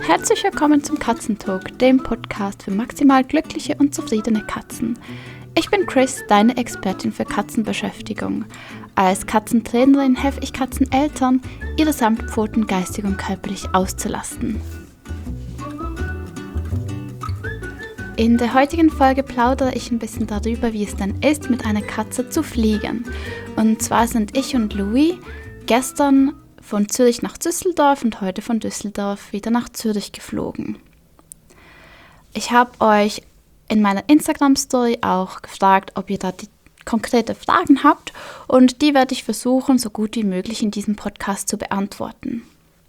Herzlich willkommen zum Katzentalk, dem Podcast für maximal glückliche und zufriedene Katzen. Ich bin Chris, deine Expertin für Katzenbeschäftigung. Als Katzentrainerin helfe ich Katzeneltern, ihre Samtpfoten geistig und körperlich auszulasten. In der heutigen Folge plaudere ich ein bisschen darüber, wie es denn ist, mit einer Katze zu fliegen. Und zwar sind ich und Louis gestern von Zürich nach Düsseldorf und heute von Düsseldorf wieder nach Zürich geflogen. Ich habe euch in meiner Instagram-Story auch gefragt, ob ihr da konkrete Fragen habt, und die werde ich versuchen, so gut wie möglich in diesem Podcast zu beantworten.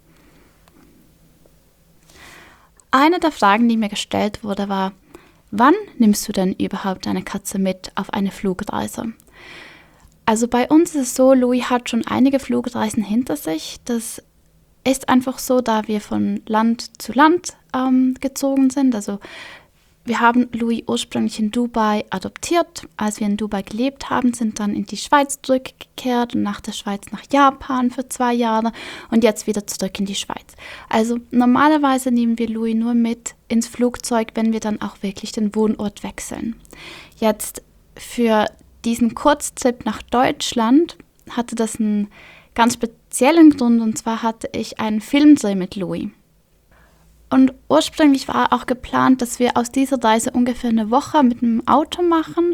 Eine der Fragen, die mir gestellt wurde, war: Wann nimmst du denn überhaupt deine Katze mit auf eine Flugreise? Also bei uns ist es so, Louis hat schon einige Flugreisen hinter sich. Das ist einfach so, da wir von Land zu Land gezogen sind. Also wir haben Louis ursprünglich in Dubai adoptiert. Als wir in Dubai gelebt haben, sind dann in die Schweiz zurückgekehrt und nach der Schweiz nach Japan für 2 Jahre und jetzt wieder zurück in die Schweiz. Also normalerweise nehmen wir Louis nur mit ins Flugzeug, wenn wir dann auch wirklich den Wohnort wechseln. Jetzt für diesen Kurztrip nach Deutschland hatte das einen ganz speziellen Grund, und zwar hatte ich einen Filmdreh mit Louis. Und ursprünglich war auch geplant, dass wir aus dieser Reise ungefähr eine Woche mit dem Auto machen.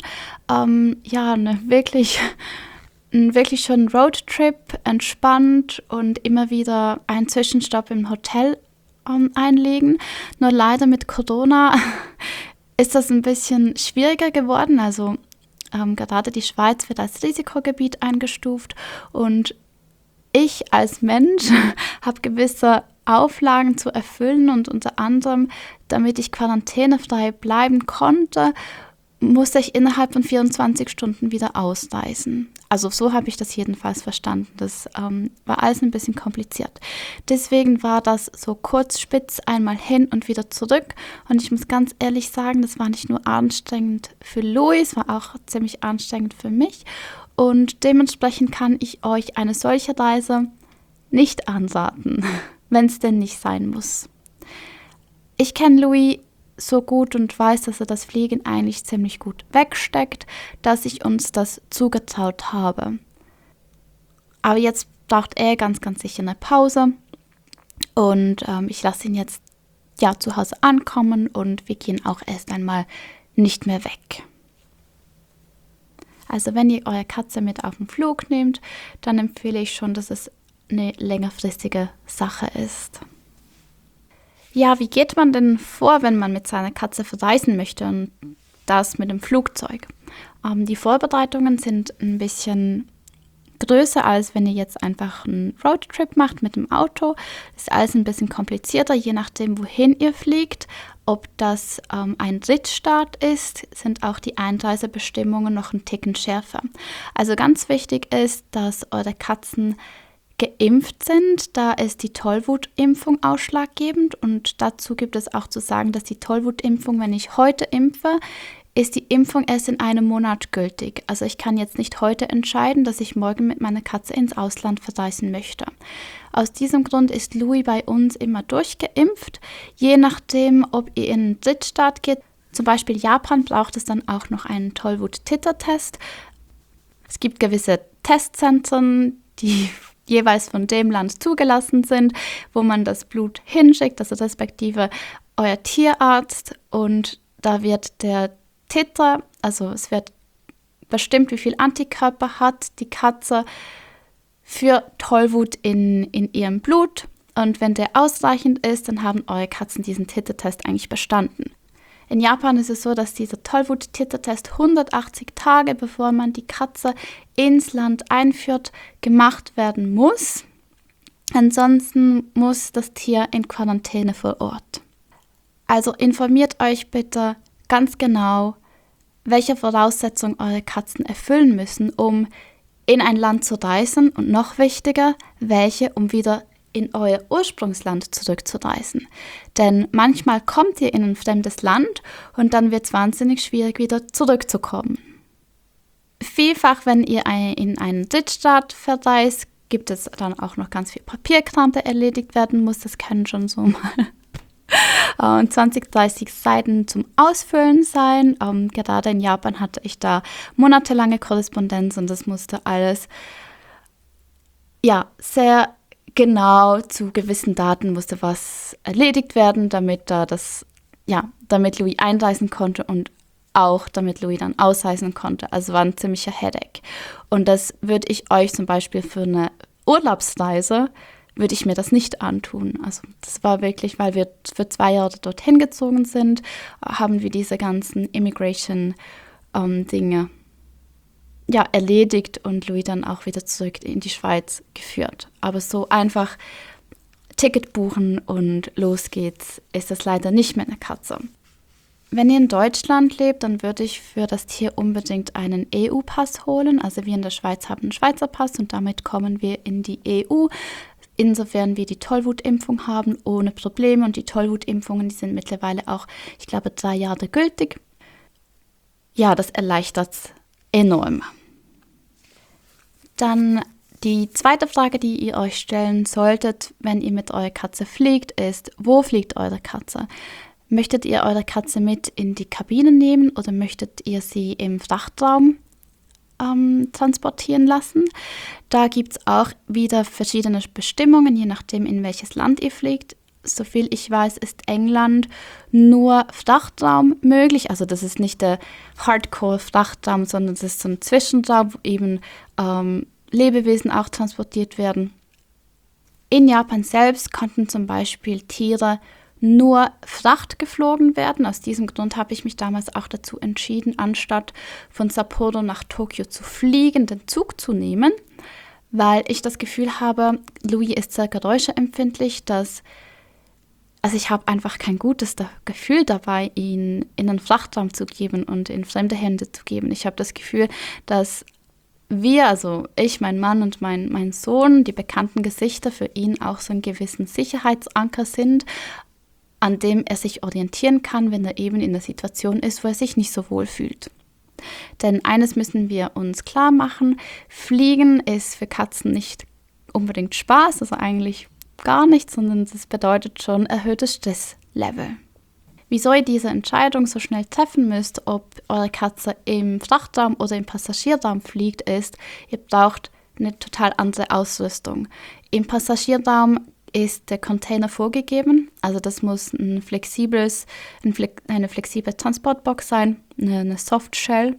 Wirklich schon Roadtrip, entspannt und immer wieder einen Zwischenstopp im Hotel einlegen. Nur leider mit Corona ist das ein bisschen schwieriger geworden. Also gerade die Schweiz wird als Risikogebiet eingestuft und ich als Mensch habe gewisse Auflagen zu erfüllen, und unter anderem, damit ich quarantänefrei bleiben konnte, musste ich innerhalb von 24 Stunden wieder ausreisen. Also so habe ich das jedenfalls verstanden. Das war alles ein bisschen kompliziert. Deswegen war das so kurz spitz einmal hin und wieder zurück. Und ich muss ganz ehrlich sagen, das war nicht nur anstrengend für Louis, war auch ziemlich anstrengend für mich. Und dementsprechend kann ich euch eine solche Reise nicht anraten, wenn es denn nicht sein muss. Ich kenne Louis so gut und weiß, dass er das Fliegen eigentlich ziemlich gut wegsteckt, dass ich uns das zugetraut habe. Aber jetzt braucht er ganz, ganz sicher eine Pause, und ich lasse ihn jetzt zu Hause ankommen und wir gehen auch erst einmal nicht mehr weg. Also wenn ihr eure Katze mit auf den Flug nehmt, dann empfehle ich schon, dass es eine längerfristige Sache ist. Ja, wie geht man denn vor, wenn man mit seiner Katze verreisen möchte, und das mit dem Flugzeug? Die Vorbereitungen sind ein bisschen größer, als wenn ihr jetzt einfach einen Roadtrip macht mit dem Auto. Das ist alles ein bisschen komplizierter, je nachdem, wohin ihr fliegt. Ob das ein Drittstaat ist, sind auch die Einreisebestimmungen noch ein Ticken schärfer. Also ganz wichtig ist, dass eure Katzen geimpft sind. Da ist die Tollwutimpfung ausschlaggebend, und dazu gibt es auch zu sagen, dass die Tollwutimpfung, wenn ich heute impfe, ist die Impfung erst in einem Monat gültig. Also ich kann jetzt nicht heute entscheiden, dass ich morgen mit meiner Katze ins Ausland verreisen möchte. Aus diesem Grund ist Louis bei uns immer durchgeimpft. Je nachdem, ob ihr in einen Drittstaat geht, zum Beispiel Japan, braucht es dann auch noch einen Tollwut-Titer-Test. Es gibt gewisse Testzentren, die jeweils von dem Land zugelassen sind, wo man das Blut hinschickt, also respektive euer Tierarzt, und da wird der Titer, also es wird bestimmt, wie viel Antikörper hat die Katze für Tollwut in ihrem Blut, und wenn der ausreichend ist, dann haben eure Katzen diesen Titer-Test eigentlich bestanden. In Japan ist es so, dass dieser Tollwut-Titer-Test 180 Tage, bevor man die Katze ins Land einführt, gemacht werden muss. Ansonsten muss das Tier in Quarantäne vor Ort. Also informiert euch bitte ganz genau, welche Voraussetzungen eure Katzen erfüllen müssen, um in ein Land zu reisen, und noch wichtiger, welche, um wieder in euer Ursprungsland zurückzureisen. Denn manchmal kommt ihr in ein fremdes Land und dann wird es wahnsinnig schwierig, wieder zurückzukommen. Vielfach, wenn ihr in einen Drittstaat verreist, gibt es dann auch noch ganz viel Papierkram, der erledigt werden muss. Das können schon so mal 20, 30 Seiten zum Ausfüllen sein. Gerade in Japan hatte ich da monatelange Korrespondenz und das musste alles sehr genau zu gewissen Daten musste was erledigt werden, damit Louis einreisen konnte und auch damit Louis dann ausreisen konnte. Also war ein ziemlicher Headache. Und das würde ich euch zum Beispiel für eine Urlaubsreise, würde ich mir das nicht antun. Also das war wirklich, weil wir für 2 Jahre dorthin gezogen sind, haben wir diese ganzen Immigration-Dinge erledigt und Louis dann auch wieder zurück in die Schweiz geführt. Aber so einfach Ticket buchen und los geht's, ist das leider nicht mit einer Katze. Wenn ihr in Deutschland lebt, dann würde ich für das Tier unbedingt einen EU-Pass holen. Also wir in der Schweiz haben einen Schweizer Pass und damit kommen wir in die EU. Insofern wir die Tollwutimpfung haben, ohne Probleme. Und die Tollwutimpfungen, die sind mittlerweile auch, ich glaube, 3 Jahre gültig. Ja, das erleichtert es enorm. Dann die zweite Frage, die ihr euch stellen solltet, wenn ihr mit eurer Katze fliegt, ist, wo fliegt eure Katze? Möchtet ihr eure Katze mit in die Kabine nehmen oder möchtet ihr sie im Frachtraum transportieren lassen? Da gibt es auch wieder verschiedene Bestimmungen, je nachdem, in welches Land ihr fliegt. Soviel ich weiß, ist England nur Frachtraum möglich. Also das ist nicht der Hardcore-Frachtraum, sondern das ist so ein Zwischenraum, wo eben Lebewesen auch transportiert werden. In Japan selbst konnten zum Beispiel Tiere nur Fracht geflogen werden. Aus diesem Grund habe ich mich damals auch dazu entschieden, anstatt von Sapporo nach Tokio zu fliegen, den Zug zu nehmen, weil ich das Gefühl habe, Louis ist sehr geräuscheempfindlich, also ich habe einfach kein gutes Gefühl dabei, ihn in einen Frachtraum zu geben und in fremde Hände zu geben. Ich habe das Gefühl, dass wir, also ich, mein Mann und mein Sohn, die bekannten Gesichter für ihn auch so einen gewissen Sicherheitsanker sind, an dem er sich orientieren kann, wenn er eben in der Situation ist, wo er sich nicht so wohl fühlt. Denn eines müssen wir uns klar machen, Fliegen ist für Katzen nicht unbedingt Spaß, also eigentlich gar nicht, sondern das bedeutet schon erhöhtes Stresslevel. Wieso ihr diese Entscheidung so schnell treffen müsst, ob eure Katze im Frachtraum oder im Passagierraum fliegt, ist, ihr braucht eine total andere Ausrüstung. Im Passagierraum ist der Container vorgegeben, also das muss eine flexible Transportbox sein, eine Softshell.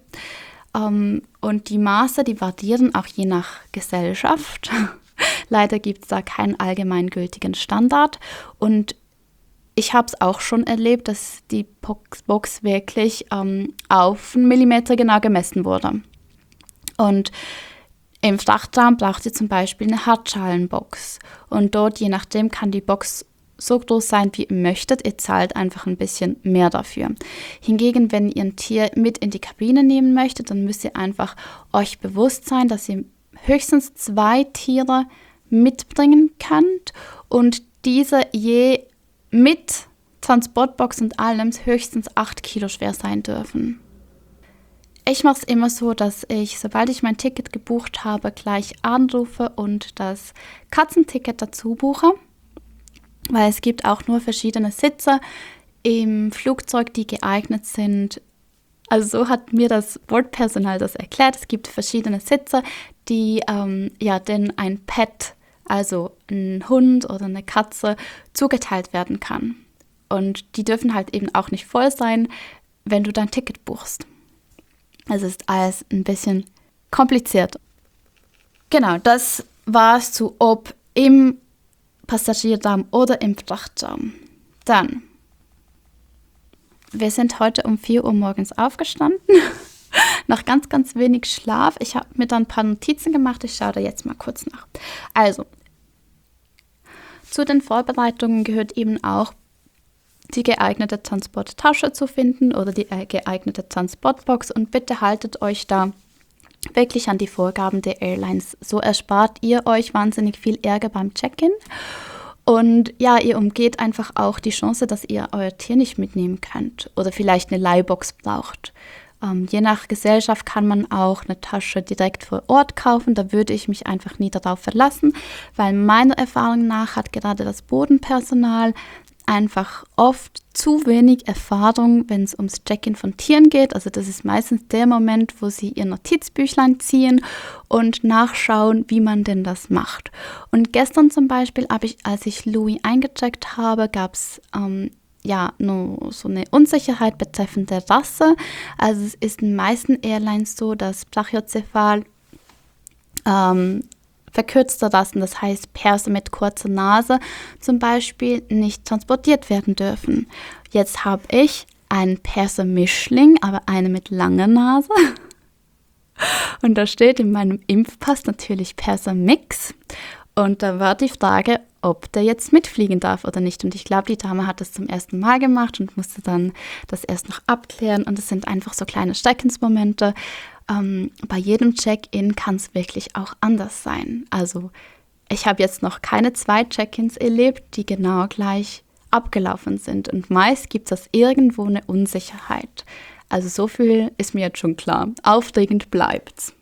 Und die Maße, die variieren auch je nach Gesellschaft. Leider gibt es da keinen allgemeingültigen Standard. Und ich habe es auch schon erlebt, dass die Box wirklich auf 1 Millimeter genau gemessen wurde. Und im Frachtraum braucht ihr zum Beispiel eine Hartschalenbox. Und dort, je nachdem, kann die Box so groß sein, wie ihr möchtet. Ihr zahlt einfach ein bisschen mehr dafür. Hingegen, wenn ihr ein Tier mit in die Kabine nehmen möchtet, dann müsst ihr einfach euch bewusst sein, dass ihr höchstens 2 Tiere mitbringen könnt und diese je mit Transportbox und allem höchstens 8 Kilo schwer sein dürfen. Ich mache es immer so, dass ich, sobald ich mein Ticket gebucht habe, gleich anrufe und das Katzenticket dazu buche, weil es gibt auch nur verschiedene Sitze im Flugzeug, die geeignet sind. Also so hat mir das Bordpersonal das erklärt. Es gibt verschiedene Sitze, die denen ein Pet, also ein Hund oder eine Katze, zugeteilt werden kann. Und die dürfen halt eben auch nicht voll sein, wenn du dein Ticket buchst. Es ist alles ein bisschen kompliziert. Genau, das war es zu ob im Passagierraum oder im Frachtraum. Dann, wir sind heute um 4 Uhr morgens aufgestanden. Noch ganz, ganz wenig Schlaf. Ich habe mir dann ein paar Notizen gemacht. Ich schaue da jetzt mal kurz nach. Also, zu den Vorbereitungen gehört eben auch, die geeignete Transporttasche zu finden oder die geeignete Transportbox. Und bitte haltet euch da wirklich an die Vorgaben der Airlines. So erspart ihr euch wahnsinnig viel Ärger beim Check-in. Und ja, ihr umgeht einfach auch die Chance, dass ihr euer Tier nicht mitnehmen könnt oder vielleicht eine Leihbox braucht. Je nach Gesellschaft kann man auch eine Tasche direkt vor Ort kaufen. Da würde ich mich einfach nie darauf verlassen, weil meiner Erfahrung nach hat gerade das Bodenpersonal einfach oft zu wenig Erfahrung, wenn es ums Check-in von Tieren geht. Also das ist meistens der Moment, wo sie ihr Notizbüchlein ziehen und nachschauen, wie man denn das macht. Und gestern zum Beispiel als ich Louis eingecheckt habe, gab es nur so eine Unsicherheit betreffend der Rasse. Also es ist in den meisten Airlines so, dass Brachiocephal verkürzte Rassen, das heißt Perser mit kurzer Nase zum Beispiel, nicht transportiert werden dürfen. Jetzt habe ich einen Perser-Mischling, aber eine mit langer Nase. Und da steht in meinem Impfpass natürlich Perser-Mix. Und da war die Frage, ob der jetzt mitfliegen darf oder nicht. Und ich glaube, die Dame hat das zum ersten Mal gemacht und musste dann das erst noch abklären. Und es sind einfach so kleine Schreckensmomente. Bei jedem Check-in kann es wirklich auch anders sein. Also ich habe jetzt noch keine 2 Check-ins erlebt, die genau gleich abgelaufen sind. Und meist gibt es irgendwo eine Unsicherheit. Also so viel ist mir jetzt schon klar. Aufregend bleibt's.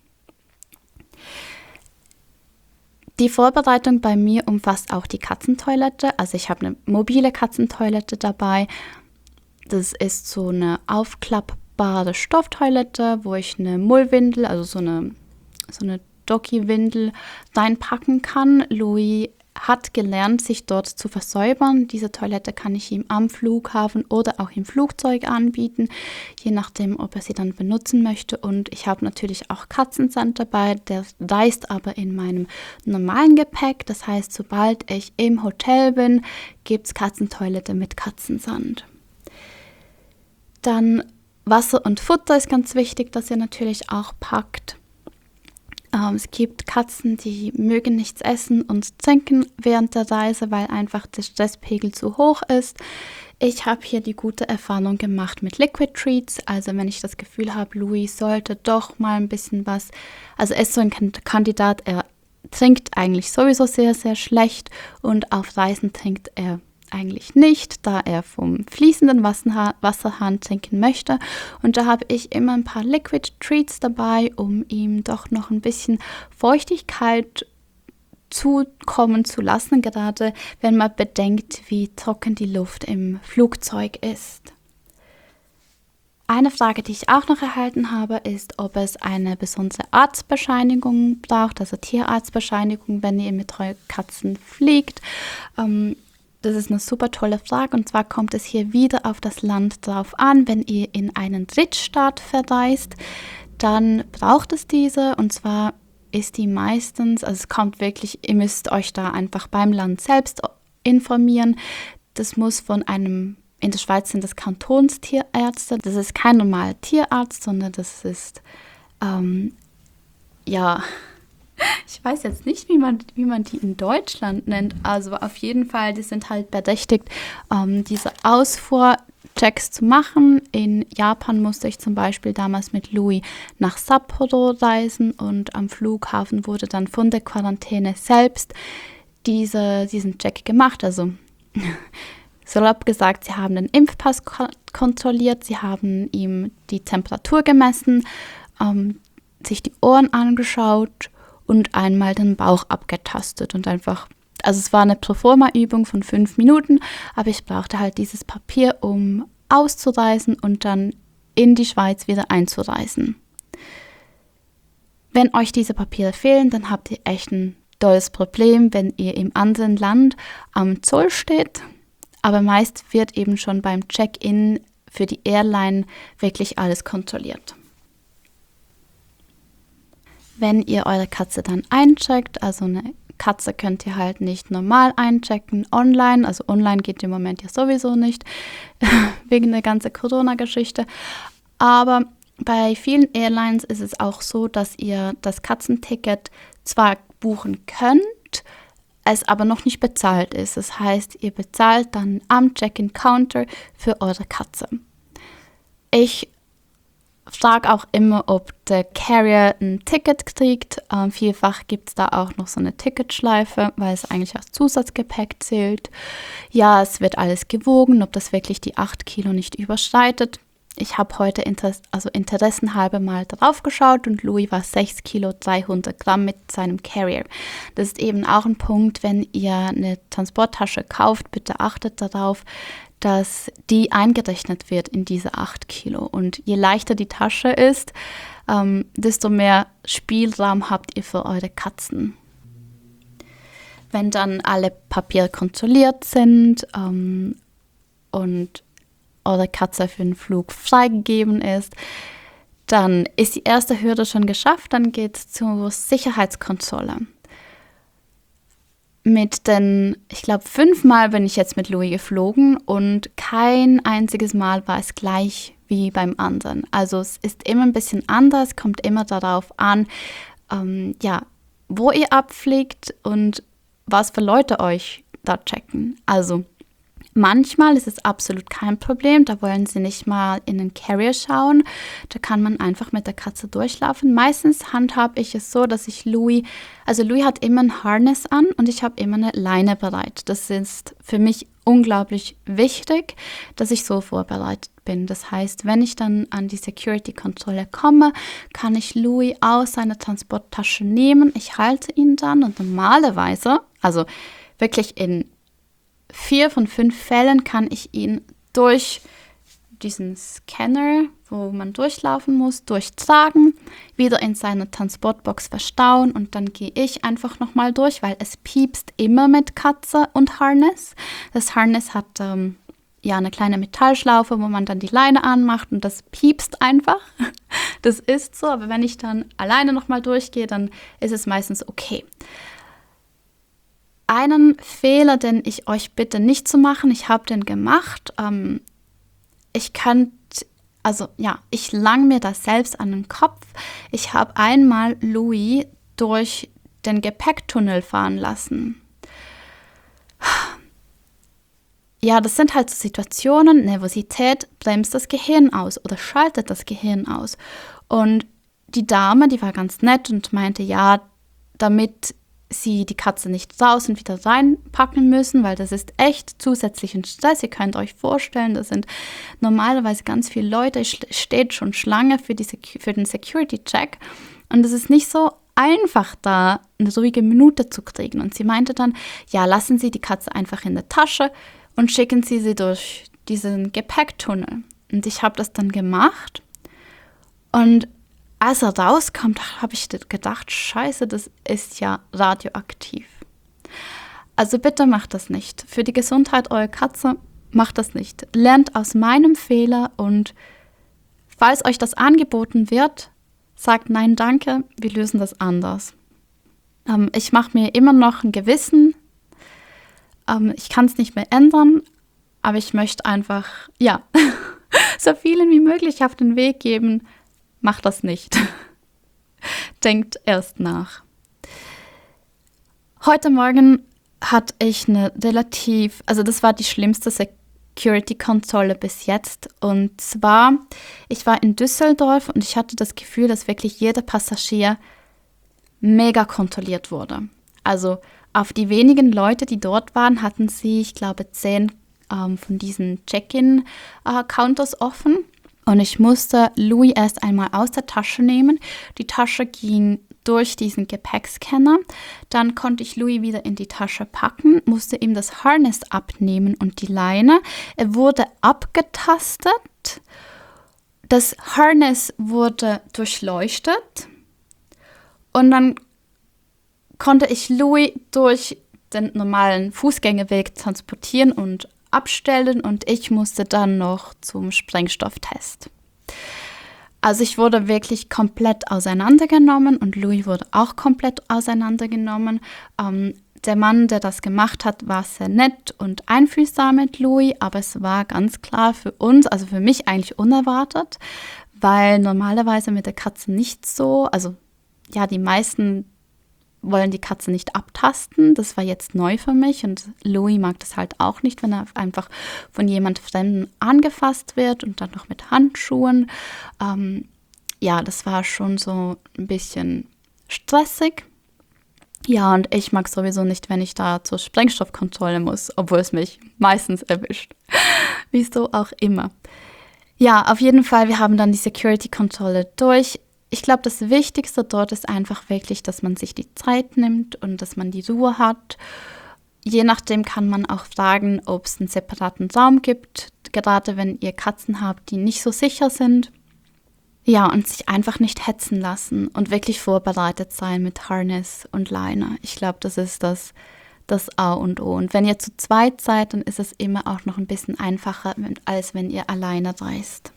Die Vorbereitung bei mir umfasst auch die Katzentoilette. Also ich habe eine mobile Katzentoilette dabei. Das ist so eine aufklappbare Stofftoilette, wo ich eine Mullwindel, also so eine Doggy-Windel reinpacken kann. Louis hat gelernt, sich dort zu versäubern. Diese Toilette kann ich ihm am Flughafen oder auch im Flugzeug anbieten, je nachdem, ob er sie dann benutzen möchte. Und ich habe natürlich auch Katzensand dabei, der reist aber in meinem normalen Gepäck. Das heißt, sobald ich im Hotel bin, gibt es Katzentoilette mit Katzensand. Dann Wasser und Futter ist ganz wichtig, dass ihr natürlich auch packt. Es gibt Katzen, die mögen nichts essen und trinken während der Reise, weil einfach der Stresspegel zu hoch ist. Ich habe hier die gute Erfahrung gemacht mit Liquid Treats. Also wenn ich das Gefühl habe, Louis sollte doch mal ein bisschen was, also er ist so ein Kandidat, er trinkt eigentlich sowieso sehr, sehr schlecht und auf Reisen trinkt er eigentlich nicht, da er vom fließenden Wasserhahn trinken möchte. Und da habe ich immer ein paar Liquid Treats dabei, um ihm doch noch ein bisschen Feuchtigkeit zukommen zu lassen, gerade wenn man bedenkt, wie trocken die Luft im Flugzeug ist. Eine Frage, die ich auch noch erhalten habe, ist, ob es eine besondere Arztbescheinigung braucht, also Tierarztbescheinigung, wenn ihr mit euren Katzen fliegt. Das ist eine super tolle Frage, und zwar kommt es hier wieder auf das Land drauf an. Wenn ihr in einen Drittstaat verreist, dann braucht es diese, und zwar ist die meistens, also es kommt wirklich, ihr müsst euch da einfach beim Land selbst informieren. Das muss von einem, in der Schweiz sind das Kantonstierärzte, das ist kein normaler Tierarzt, sondern das ist, ich weiß jetzt nicht, wie man die in Deutschland nennt. Also auf jeden Fall, die sind halt berechtigt, diese Ausfuhrchecks zu machen. In Japan musste ich zum Beispiel damals mit Louis nach Sapporo reisen, und am Flughafen wurde dann von der Quarantäne selbst diesen Check gemacht. Also salopp gesagt, sie haben den Impfpass kontrolliert, sie haben ihm die Temperatur gemessen, sich die Ohren angeschaut und einmal den Bauch abgetastet und einfach, also es war eine Proforma-Übung von 5 Minuten, aber ich brauchte halt dieses Papier, um auszureisen und dann in die Schweiz wieder einzureisen. Wenn euch diese Papiere fehlen, dann habt ihr echt ein tolles Problem, wenn ihr im anderen Land am Zoll steht, aber meist wird eben schon beim Check-in für die Airline wirklich alles kontrolliert. Wenn ihr eure Katze dann eincheckt, also eine Katze könnt ihr halt nicht normal einchecken online, also online geht im Moment ja sowieso nicht, wegen der ganzen Corona-Geschichte, aber bei vielen Airlines ist es auch so, dass ihr das Katzenticket zwar buchen könnt, es aber noch nicht bezahlt ist. Das heißt, ihr bezahlt dann am Check-in-Counter für eure Katze. Ich frage auch immer, ob der Carrier ein Ticket kriegt. Vielfach gibt es da auch noch so eine Ticketschleife, weil es eigentlich als Zusatzgepäck zählt. Ja, es wird alles gewogen, ob das wirklich die 8 Kilo nicht überschreitet. Ich habe heute interessenhalber mal drauf geschaut und Louis war 6 Kilo 300 Gramm mit seinem Carrier. Das ist eben auch ein Punkt, wenn ihr eine Transporttasche kauft, bitte achtet darauf, dass die eingerechnet wird in diese 8 Kilo. Und je leichter die Tasche ist, desto mehr Spielraum habt ihr für eure Katzen. Wenn dann alle Papiere kontrolliert sind und eure Katze für den Flug freigegeben ist, dann ist die erste Hürde schon geschafft, dann geht es zur Sicherheitskontrolle. Ich glaube 5 Mal bin ich jetzt mit Louis geflogen und kein einziges Mal war es gleich wie beim anderen. Also es ist immer ein bisschen anders, kommt immer darauf an, wo ihr abfliegt und was für Leute euch da checken. Also manchmal ist es absolut kein Problem, da wollen sie nicht mal in den Carrier schauen, da kann man einfach mit der Katze durchlaufen. Meistens handhabe ich es so, dass Louis hat immer ein Harness an und ich habe immer eine Leine bereit. Das ist für mich unglaublich wichtig, dass ich so vorbereitet bin. Das heißt, wenn ich dann an die Security-Kontrolle komme, kann ich Louis aus seiner Transporttasche nehmen, ich halte ihn dann und normalerweise, also wirklich in 4 von 5 Fällen kann ich ihn durch diesen Scanner, wo man durchlaufen muss, durchtragen, wieder in seine Transportbox verstauen und dann gehe ich einfach nochmal durch, weil es piepst immer mit Katze und Harness. Das Harness hat eine kleine Metallschlaufe, wo man dann die Leine anmacht und das piepst einfach. Das ist so, aber wenn ich dann alleine nochmal durchgehe, dann ist es meistens okay. Einen Fehler, den ich euch bitte nicht zu machen, ich habe den gemacht. Ich lang mir das selbst an den Kopf. Ich habe einmal Louis durch den Gepäcktunnel fahren lassen. Ja, das sind halt so Situationen, Nervosität bremst das Gehirn aus oder schaltet das Gehirn aus. Und die Dame, die war ganz nett und meinte, ja, damit sie die Katze nicht draußen wieder reinpacken müssen, weil das ist echt zusätzlichen Stress. Ihr könnt euch vorstellen, da sind normalerweise ganz viele Leute, steht schon Schlange für den Security-Check und es ist nicht so einfach, da eine ruhige Minute zu kriegen. Und sie meinte dann, ja, lassen Sie die Katze einfach in der Tasche und schicken Sie durch diesen Gepäcktunnel. Und ich habe das dann gemacht und als er rauskommt, habe ich gedacht, scheiße, das ist ja radioaktiv. Also bitte macht das nicht. Für die Gesundheit eurer Katze, macht das nicht. Lernt aus meinem Fehler und falls euch das angeboten wird, sagt nein, danke, wir lösen das anders. Ich mache mir immer noch ein Gewissen. Ich kann es nicht mehr ändern, aber ich möchte einfach, so vielen wie möglich auf den Weg geben. Macht das nicht. Denkt erst nach. Heute Morgen hatte ich das war die schlimmste Security-Kontrolle bis jetzt. Und zwar, ich war in Düsseldorf und ich hatte das Gefühl, dass wirklich jeder Passagier mega kontrolliert wurde. Also auf die wenigen Leute, die dort waren, hatten sie, ich glaube, 10 von diesen Check-in-Counters offen. Und ich musste Louis erst einmal aus der Tasche nehmen. Die Tasche ging durch diesen Gepäckscanner. Dann konnte ich Louis wieder in die Tasche packen, musste ihm das Harness abnehmen und die Leine. Er wurde abgetastet. Das Harness wurde durchleuchtet. Und dann konnte ich Louis durch den normalen Fußgängerweg transportieren und abstellen und ich musste dann noch zum Sprengstofftest. Also ich wurde wirklich komplett auseinandergenommen und Louis wurde auch komplett auseinandergenommen. Der Mann, der das gemacht hat, war sehr nett und einfühlsam mit Louis, aber es war ganz klar für uns, also für mich eigentlich unerwartet, weil normalerweise mit der Katze nicht so, also ja, die meisten wollen die Katze nicht abtasten. Das war jetzt neu für mich und Louis mag das halt auch nicht, wenn er einfach von jemand Fremden angefasst wird und dann noch mit Handschuhen. Das war schon so ein bisschen stressig. Ja, und ich mag sowieso nicht, wenn ich da zur Sprengstoffkontrolle muss, obwohl es mich meistens erwischt. Wieso auch immer. Ja, auf jeden Fall, wir haben dann die Security-Kontrolle durch. Ich glaube, das Wichtigste dort ist einfach wirklich, dass man sich die Zeit nimmt und dass man die Ruhe hat. Je nachdem kann man auch fragen, ob es einen separaten Raum gibt, gerade wenn ihr Katzen habt, die nicht so sicher sind. Ja, und sich einfach nicht hetzen lassen und wirklich vorbereitet sein mit Harness und Leine. Ich glaube, das ist das A und O. Und wenn ihr zu zweit seid, dann ist es immer auch noch ein bisschen einfacher, als wenn ihr alleine reist.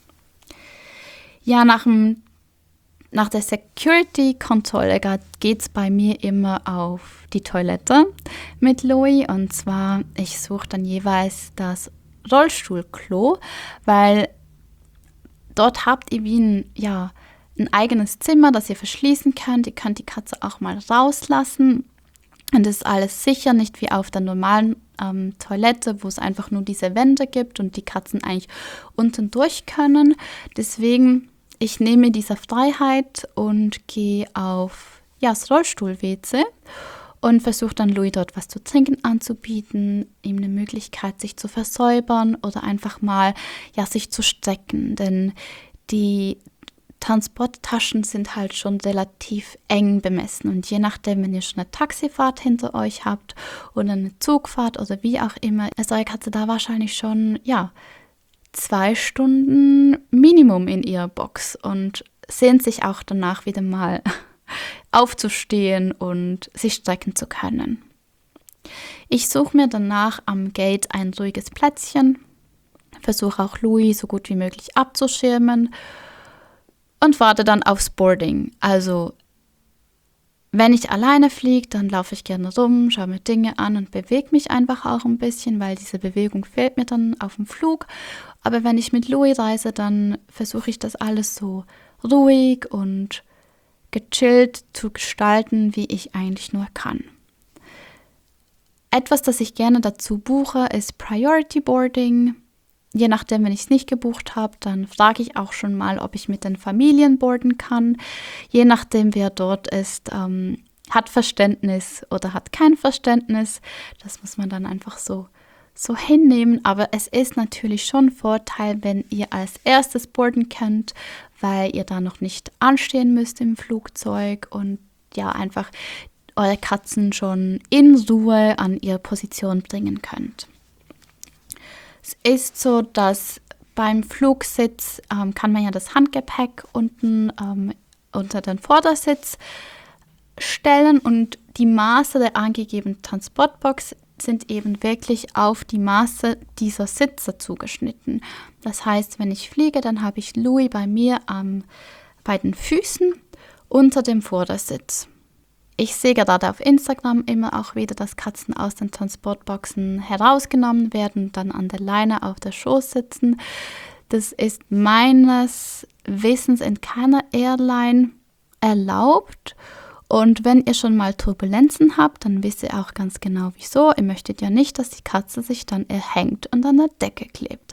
Ja, nach der Security-Kontrolle geht es bei mir immer auf die Toilette mit Louis. Und zwar, ich suche dann jeweils das Rollstuhlklo, weil dort habt ihr wie ein eigenes Zimmer, das ihr verschließen könnt. Ihr könnt die Katze auch mal rauslassen. Und das ist alles sicher, nicht wie auf der normalen Toilette, wo es einfach nur diese Wände gibt und die Katzen eigentlich unten durch können. Deswegen, ich nehme diese Freiheit und gehe auf das Rollstuhl-WC und versuche dann Louis dort was zu trinken anzubieten, ihm eine Möglichkeit, sich zu versäubern oder einfach mal sich zu strecken. Denn die Transporttaschen sind halt schon relativ eng bemessen und je nachdem, wenn ihr schon eine Taxifahrt hinter euch habt oder eine Zugfahrt oder wie auch immer, ist eure Katze da wahrscheinlich schon 2 Stunden Minimum in ihrer Box und sehnt sich auch danach wieder mal aufzustehen und sich strecken zu können. Ich suche mir danach am Gate ein ruhiges Plätzchen, versuche auch Louis so gut wie möglich abzuschirmen und warte dann aufs Boarding. Also, wenn ich alleine fliege, dann laufe ich gerne rum, schaue mir Dinge an und bewege mich einfach auch ein bisschen, weil diese Bewegung fehlt mir dann auf dem Flug. Aber wenn ich mit Louis reise, dann versuche ich das alles so ruhig und gechillt zu gestalten, wie ich eigentlich nur kann. Etwas, das ich gerne dazu buche, ist Priority Boarding. Je nachdem, wenn ich es nicht gebucht habe, dann frage ich auch schon mal, ob ich mit den Familien boarden kann. Je nachdem, wer dort ist, hat Verständnis oder hat kein Verständnis. Das muss man dann einfach so hinnehmen. Aber es ist natürlich schon ein Vorteil, wenn ihr als erstes boarden könnt, weil ihr da noch nicht anstehen müsst im Flugzeug und einfach eure Katzen schon in Ruhe an ihre Position bringen könnt. Es ist so, dass beim Flugsitz kann man das Handgepäck unten unter den Vordersitz stellen und die Maße der angegebenen Transportbox sind eben wirklich auf die Maße dieser Sitze zugeschnitten. Das heißt, wenn ich fliege, dann habe ich Louis bei mir bei den Füßen unter dem Vordersitz. Ich sehe gerade auf Instagram immer auch wieder, dass Katzen aus den Transportboxen herausgenommen werden und dann an der Leine auf der Schoß sitzen. Das ist meines Wissens in keiner Airline erlaubt. Und wenn ihr schon mal Turbulenzen habt, dann wisst ihr auch ganz genau wieso. Ihr möchtet ja nicht, dass die Katze sich dann erhängt und an der Decke klebt.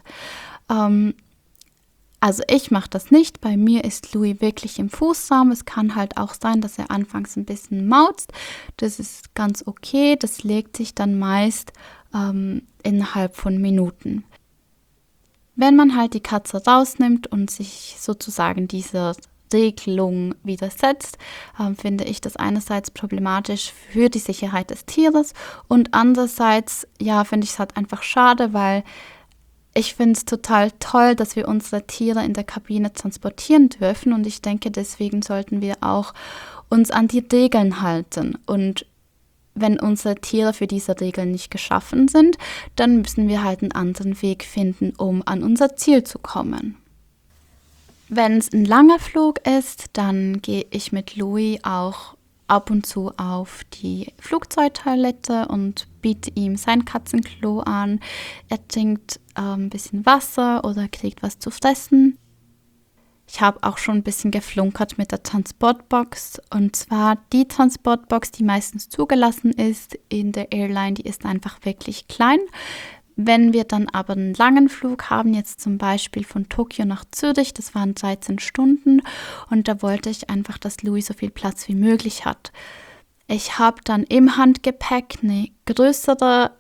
Also ich mache das nicht. Bei mir ist Louis wirklich im Fußraum. Es kann halt auch sein, dass er anfangs ein bisschen mauzt. Das ist ganz okay. Das legt sich dann meist innerhalb von Minuten. Wenn man halt die Katze rausnimmt und sich sozusagen dieser Regelung widersetzt, finde ich das einerseits problematisch für die Sicherheit des Tieres und andererseits, finde ich es halt einfach schade, weil ich finde es total toll, dass wir unsere Tiere in der Kabine transportieren dürfen und ich denke, deswegen sollten wir auch uns an die Regeln halten. Und wenn unsere Tiere für diese Regeln nicht geschaffen sind, dann müssen wir halt einen anderen Weg finden, um an unser Ziel zu kommen. Wenn es ein langer Flug ist, dann gehe ich mit Louis auch ab und zu auf die Flugzeugtoilette und biete ihm sein Katzenklo an. Er trinkt ein bisschen Wasser oder kriegt was zu fressen. Ich habe auch schon ein bisschen geflunkert mit der Transportbox. Und zwar die Transportbox, die meistens zugelassen ist in der Airline, die ist einfach wirklich klein. Wenn wir dann aber einen langen Flug haben, jetzt zum Beispiel von Tokio nach Zürich, das waren 13 Stunden und da wollte ich einfach, dass Louis so viel Platz wie möglich hat. Ich habe dann im Handgepäck eine größere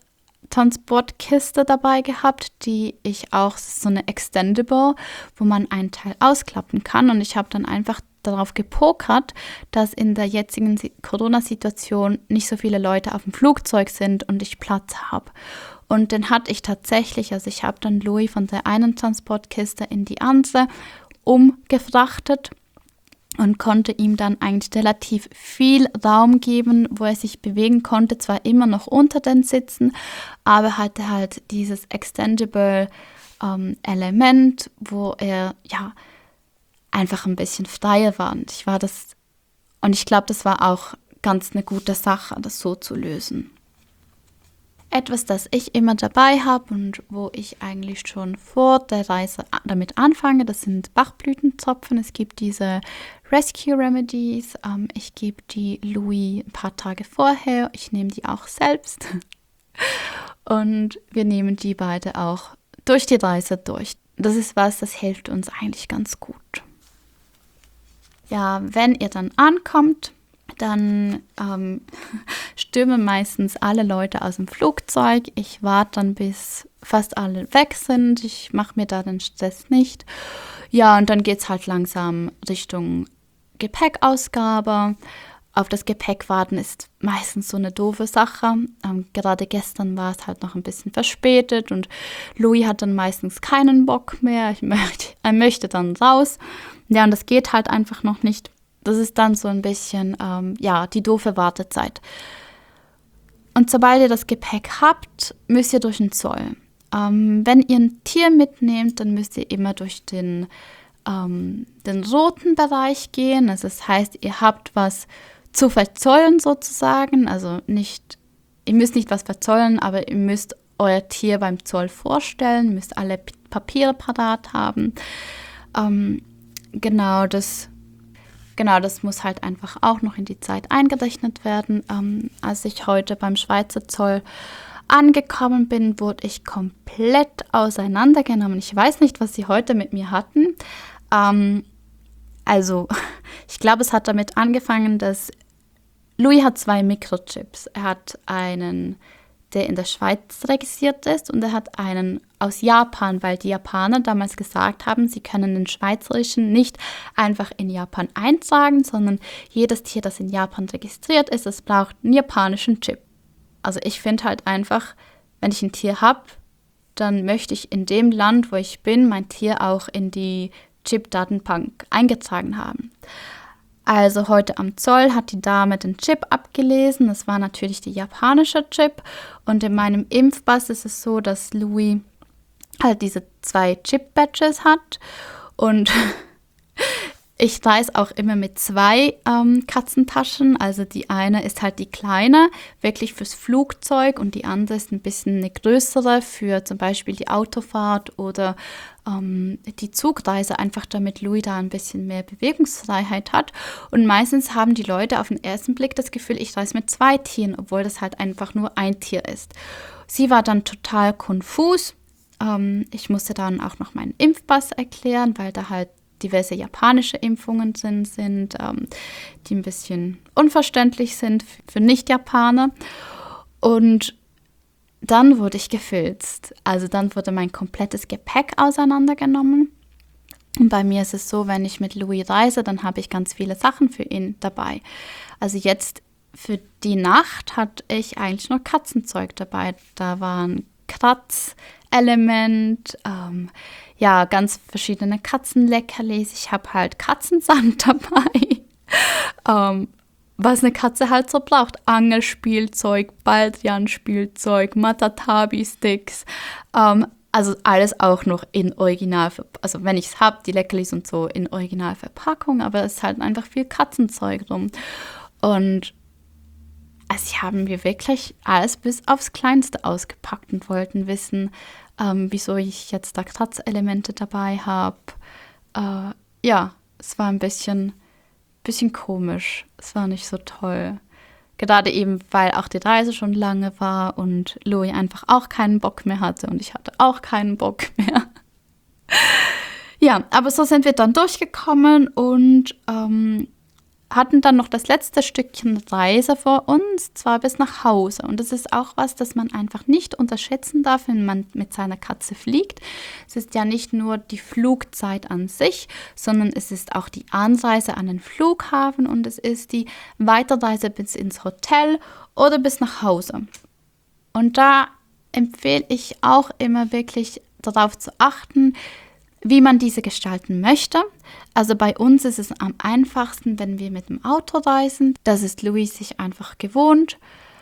Transportkiste dabei gehabt, die ich auch, so eine Extendable, wo man einen Teil ausklappen kann. Und ich habe dann einfach darauf gepokert, dass in der jetzigen Corona-Situation nicht so viele Leute auf dem Flugzeug sind und ich Platz habe. Und den hatte ich tatsächlich, also ich habe dann Louis von der einen Transportkiste in die andere umgefrachtet und konnte ihm dann eigentlich relativ viel Raum geben, wo er sich bewegen konnte, zwar immer noch unter den Sitzen, aber hatte halt dieses extendable Element, wo er ja einfach ein bisschen freier war. Und ich glaube, das war auch ganz eine gute Sache, das so zu lösen. Etwas, das ich immer dabei habe und wo ich eigentlich schon vor der Reise damit anfange, das sind Bachblütentropfen. Es gibt diese Rescue Remedies. Ich gebe die Louis ein paar Tage vorher. Ich nehme die auch selbst. Und wir nehmen die beide auch durch die Reise durch. Das ist was, das hilft uns eigentlich ganz gut. Ja, wenn ihr dann ankommt, dann stürmen meistens alle Leute aus dem Flugzeug. Ich warte dann, bis fast alle weg sind. Ich mache mir da den Stress nicht. Ja, und dann geht es halt langsam Richtung Gepäckausgabe. Auf das Gepäck warten ist meistens so eine doofe Sache. Gerade gestern war es halt noch ein bisschen verspätet und Louis hat dann meistens keinen Bock mehr. Er möchte dann raus. Ja, und das geht halt einfach noch nicht. Das ist dann so ein bisschen, die doofe Wartezeit. Und sobald ihr das Gepäck habt, müsst ihr durch den Zoll. Wenn ihr ein Tier mitnehmt, dann müsst ihr immer durch den roten Bereich gehen. Also das heißt, ihr habt was zu verzollen sozusagen. Also ihr müsst nicht was verzollen, aber ihr müsst euer Tier beim Zoll vorstellen, müsst alle Papiere parat haben. Genau, das muss halt einfach auch noch in die Zeit eingerechnet werden. Als ich heute beim Schweizer Zoll angekommen bin, wurde ich komplett auseinandergenommen. Ich weiß nicht, was sie heute mit mir hatten. Ich glaube, es hat damit angefangen, dass Louis hat 2 Mikrochips. Er hat einen, der in der Schweiz registriert ist, und er hat einen aus Japan, weil die Japaner damals gesagt haben, sie können den schweizerischen nicht einfach in Japan eintragen, sondern jedes Tier, das in Japan registriert ist, es braucht einen japanischen Chip. Also ich finde halt einfach, wenn ich ein Tier habe, dann möchte ich in dem Land, wo ich bin, mein Tier auch in die Chip-Datenbank eingetragen haben. Also heute am Zoll hat die Dame den Chip abgelesen. Das war natürlich der japanische Chip. Und in meinem Impfpass ist es so, dass Louis halt diese 2 Chip-Badges hat. Und ich reise auch immer mit 2 Katzentaschen. Also die eine ist halt die kleine, wirklich fürs Flugzeug, und die andere ist ein bisschen eine größere für zum Beispiel die Autofahrt oder die Zugreise, einfach damit Louis da ein bisschen mehr Bewegungsfreiheit hat. Und meistens haben die Leute auf den ersten Blick das Gefühl, ich reise mit 2 Tieren, obwohl das halt einfach nur ein Tier ist. Sie war dann total konfus. Ich musste dann auch noch meinen Impfpass erklären, weil da halt diverse japanische Impfungen drin sind, die ein bisschen unverständlich sind für Nicht-Japaner. Und dann wurde ich gefilzt. Also dann wurde mein komplettes Gepäck auseinandergenommen. Und bei mir ist es so, wenn ich mit Louis reise, dann habe ich ganz viele Sachen für ihn dabei. Also jetzt für die Nacht hatte ich eigentlich nur Katzenzeug dabei. Da waren Kratzelement, ganz verschiedene Katzenleckerlis. Ich habe halt Katzensand dabei. Was eine Katze halt so braucht. Angelspielzeug, Baldrian-Spielzeug, Matatabi-Sticks. Also alles auch noch in Original, also wenn ich es habe, die Leckerlis und so in Originalverpackung, aber es ist halt einfach viel Katzenzeug rum. Und also sie haben mir wirklich alles bis aufs Kleinste ausgepackt und wollten wissen, wieso ich jetzt da Kratzelemente dabei habe. Es war ein bisschen komisch. Es war nicht so toll. Gerade eben, weil auch die Reise schon lange war und Louis einfach auch keinen Bock mehr hatte und ich hatte auch keinen Bock mehr. Ja, aber so sind wir dann durchgekommen und hatten dann noch das letzte Stückchen Reise vor uns, zwar bis nach Hause. Und das ist auch was, das man einfach nicht unterschätzen darf, wenn man mit seiner Katze fliegt. Es ist ja nicht nur die Flugzeit an sich, sondern es ist auch die Anreise an den Flughafen und es ist die Weiterreise bis ins Hotel oder bis nach Hause. Und da empfehle ich auch immer wirklich darauf zu achten, wie man diese gestalten möchte. Also bei uns ist es am einfachsten, wenn wir mit dem Auto reisen. Das ist Louis sich einfach gewohnt.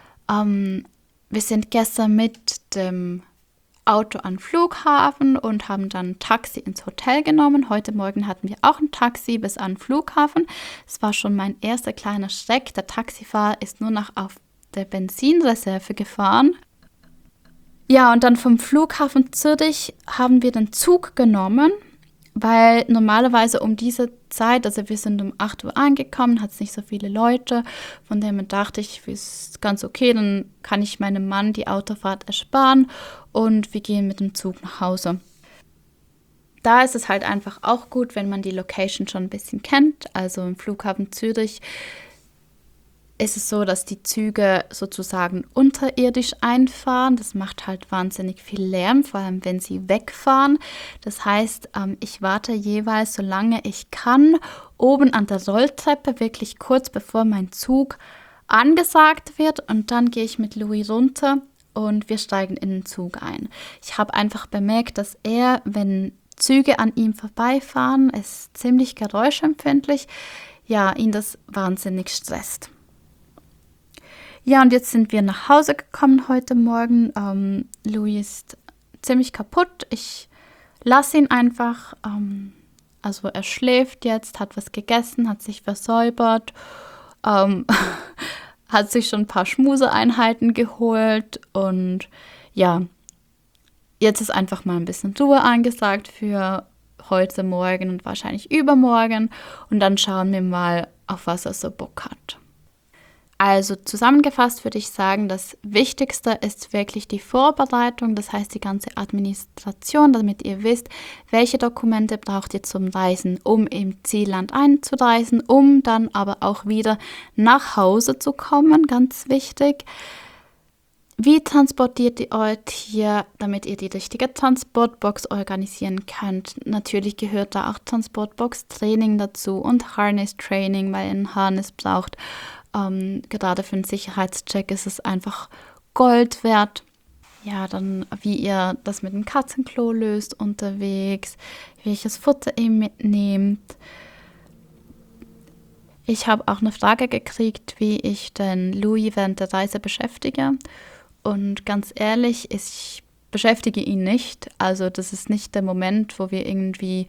Wir sind gestern mit dem Auto an den Flughafen und haben dann ein Taxi ins Hotel genommen. Heute Morgen hatten wir auch ein Taxi bis an den Flughafen. Es war schon mein erster kleiner Schreck. Der Taxifahrer ist nur noch auf der Benzinreserve gefahren. Ja, und dann vom Flughafen Zürich haben wir den Zug genommen, weil normalerweise um diese Zeit, also wir sind um 8 Uhr angekommen, hat es nicht so viele Leute, von dem her dachte ich, ist ganz okay, dann kann ich meinem Mann die Autofahrt ersparen und wir gehen mit dem Zug nach Hause. Da ist es halt einfach auch gut, wenn man die Location schon ein bisschen kennt, also im Flughafen Zürich ist es so, dass die Züge sozusagen unterirdisch einfahren. Das macht halt wahnsinnig viel Lärm, vor allem wenn sie wegfahren. Das heißt, ich warte jeweils, solange ich kann, oben an der Rolltreppe, wirklich kurz bevor mein Zug angesagt wird. Und dann gehe ich mit Louis runter und wir steigen in den Zug ein. Ich habe einfach bemerkt, dass er, wenn Züge an ihm vorbeifahren, ist ziemlich geräuschempfindlich, ja, ihn das wahnsinnig stresst. Ja, und jetzt sind wir nach Hause gekommen heute Morgen. Louis ist ziemlich kaputt. Ich lasse ihn einfach. Also er schläft jetzt, hat was gegessen, hat sich versäubert, hat sich schon ein paar Schmuseeinheiten geholt. Und ja, jetzt ist einfach mal ein bisschen Ruhe angesagt für heute Morgen und wahrscheinlich übermorgen. Und dann schauen wir mal, auf was er so Bock hat. Also zusammengefasst würde ich sagen, das Wichtigste ist wirklich die Vorbereitung, das heißt die ganze Administration, damit ihr wisst, welche Dokumente braucht ihr zum Reisen, um im Zielland einzureisen, um dann aber auch wieder nach Hause zu kommen, ganz wichtig. Wie transportiert ihr euer Tier, damit ihr die richtige Transportbox organisieren könnt? Natürlich gehört da auch Transportbox-Training dazu und Harness-Training, weil ihr ein Harness braucht. Gerade für einen Sicherheitscheck ist es einfach Gold wert. Ja, dann wie ihr das mit dem Katzenklo löst unterwegs, welches Futter ihr mitnehmt. Ich habe auch eine Frage gekriegt, wie ich den Louis während der Reise beschäftige. Und ganz ehrlich, ich beschäftige ihn nicht. Also das ist nicht der Moment, wo wir irgendwie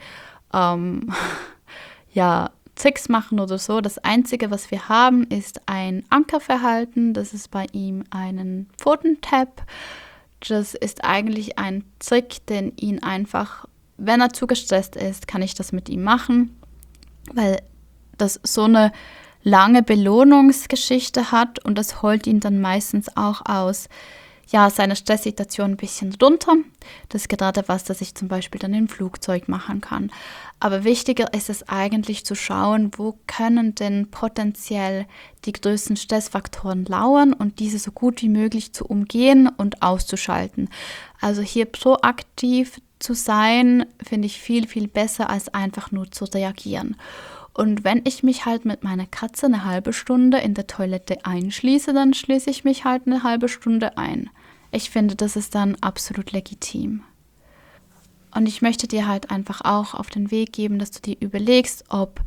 Tricks machen oder so. Das Einzige, was wir haben, ist ein Ankerverhalten. Das ist bei ihm einen Pfotentap. Das ist eigentlich ein Trick, den ihn einfach, wenn er zu gestresst ist, kann ich das mit ihm machen, weil das so eine lange Belohnungsgeschichte hat und das holt ihn dann meistens auch aus seiner Stresssituation ein bisschen runter. Das ist gerade was, das ich zum Beispiel dann im Flugzeug machen kann. Aber wichtiger ist es eigentlich zu schauen, wo können denn potenziell die größten Stressfaktoren lauern und diese so gut wie möglich zu umgehen und auszuschalten. Also hier proaktiv zu sein, finde ich viel, viel besser, als einfach nur zu reagieren. Und wenn ich mich halt mit meiner Katze eine halbe Stunde in der Toilette einschließe, dann schließe ich mich halt eine halbe Stunde ein. Ich finde, das ist dann absolut legitim. Und ich möchte dir halt einfach auch auf den Weg geben, dass du dir überlegst, ob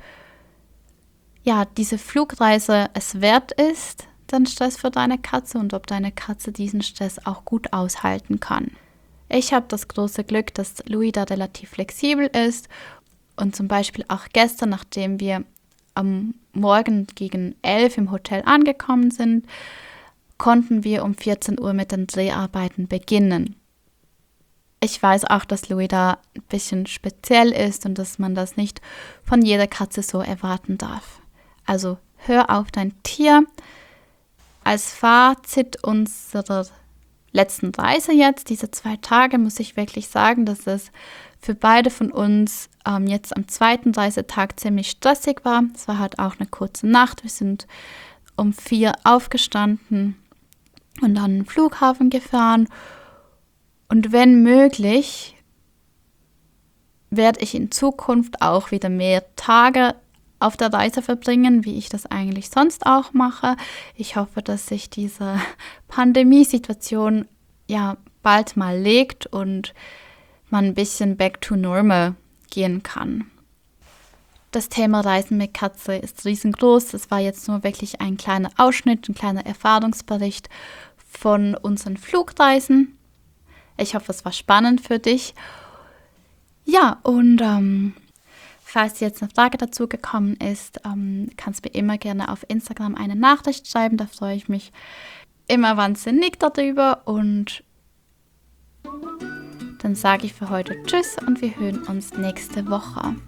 diese Flugreise es wert ist, den Stress für deine Katze und ob deine Katze diesen Stress auch gut aushalten kann. Ich habe das große Glück, dass Louis da relativ flexibel ist. Und zum Beispiel auch gestern, nachdem wir am Morgen gegen 11 im Hotel angekommen sind, konnten wir um 14 Uhr mit den Dreharbeiten beginnen. Ich weiß auch, dass Louis da ein bisschen speziell ist und dass man das nicht von jeder Katze so erwarten darf. Also hör auf dein Tier. Als Fazit unserer letzten Reise jetzt, diese 2 Tage, muss ich wirklich sagen, dass es für beide von uns jetzt am 2. Reisetag ziemlich stressig war. Es war halt auch eine kurze Nacht. Wir sind um 4 aufgestanden und dann in den Flughafen gefahren. Und wenn möglich, werde ich in Zukunft auch wieder mehr Tage auf der Reise verbringen, wie ich das eigentlich sonst auch mache. Ich hoffe, dass sich diese Pandemiesituation ja bald mal legt und man ein bisschen back to normal gehen kann. Das Thema Reisen mit Katze ist riesengroß. Das war jetzt nur wirklich ein kleiner Ausschnitt, ein kleiner Erfahrungsbericht von unseren Flugreisen. Ich hoffe, es war spannend für dich. Ja, und falls jetzt eine Frage dazu gekommen ist, kannst du mir immer gerne auf Instagram eine Nachricht schreiben. Da freue ich mich immer wahnsinnig darüber. Und dann sage ich für heute Tschüss und wir hören uns nächste Woche.